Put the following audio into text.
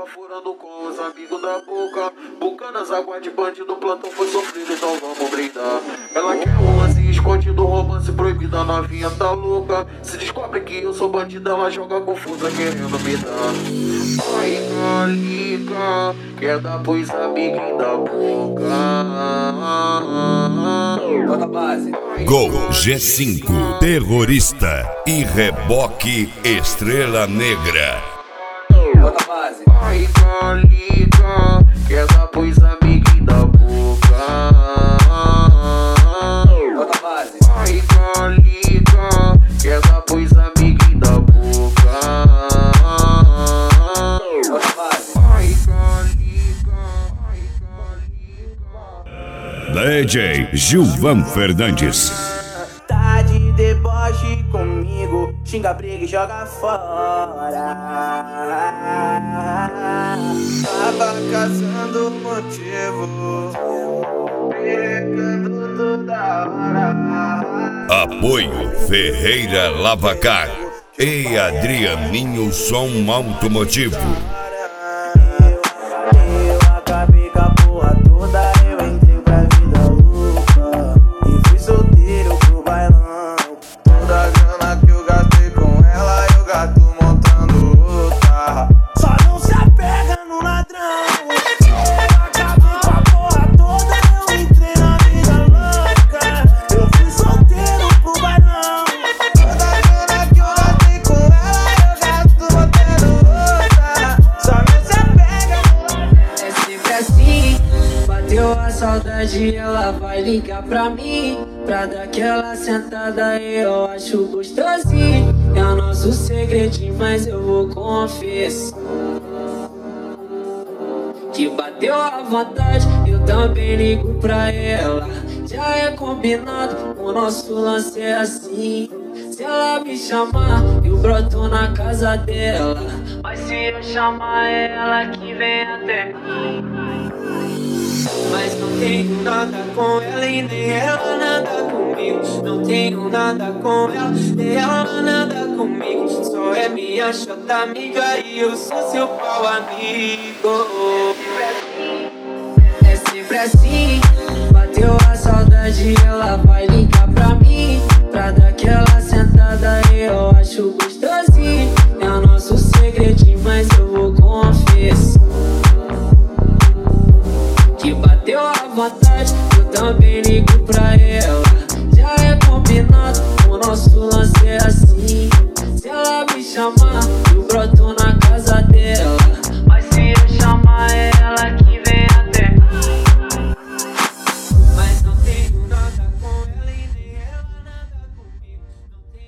tava furando com os amigos da boca. Bucando as águas de bandido, plantão foi sofrido, então vamos brindar. Ela quer um lance escondido, romance proibido, a novinha tá louca. Se descobre que eu sou bandido, ela joga confusa querendo me dar. Ai, calica, quer dar pros amiguinhos da boca. Bota a base. Gol G5, Terrorista e Reboque Estrela Negra. Bota a base. Ai, calica, quer dar pros amiguinhos da boca. Bota a base. Ai, calica, quer dar pros amiguinhos da boca. Bota a base. Ai, calica, ai, calica. DJ Gilvan Fernandes. Tá de deboche comigo, xinga, briga e joga fora. Tava caçando motivo, pegando toda hora. Apoio Ferreira Lavacar e Adrianinho Som Automotivo. Eu acabei com a porra toda, eu entrei pra vida louca e fui solteiro pro bailão. Toda a grana que eu gastei com ela, eu gasto montando outra. Só não se apega no ladrão. Eu acabei com a porra toda, eu entrei na vida louca, eu fui solteiro pro bailão. Toda a grana que eu gastei com ela, eu gasto montando outra. Só não se apega. É sempre assim, bateu a saudade, ela vai ligar pra mim, pra dar aquela sentada, eu acho gostosinho. É o nosso segredinho, mas eu vou confessar que bateu a vontade, eu também ligo pra ela. Já é combinado, o nosso lance é assim. Se ela me chamar, eu broto na casa dela, mas se eu chamar, é ela que vem até mim. Mas não tenho nada com ela e nem ela nada comigo. Não tenho nada com ela, nem ela nada comigo. Só é minha chata amiga e eu sou seu pau amigo. É sempre assim, bateu a saudade, ela vai ligar pra mim, pra dar aquela sentada, eu acho gostosinho. É o nosso segredinho, mas